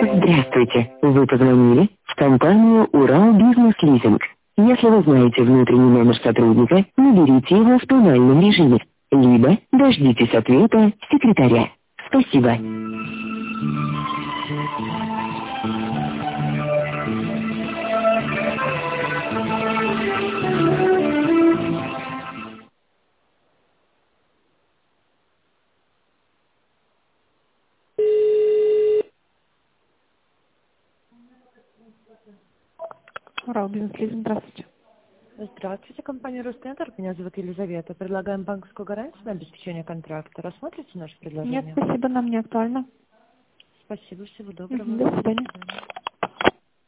Здравствуйте. Вы позвонили в компанию «Урал Бизнес Лизинг». Если вы знаете внутренний номер сотрудника, наберите его в тональном режиме, либо дождитесь ответа секретаря. Спасибо. Урал Бизнес Лизинг, здравствуйте. Здравствуйте, компания Ростендер. Меня зовут Елизавета. Предлагаем банковскую гарантию на обеспечение контракта. Рассмотрите наше Нет, предложение? спасибо, нам не актуально. Спасибо, всего доброго. До До свидания. свидания.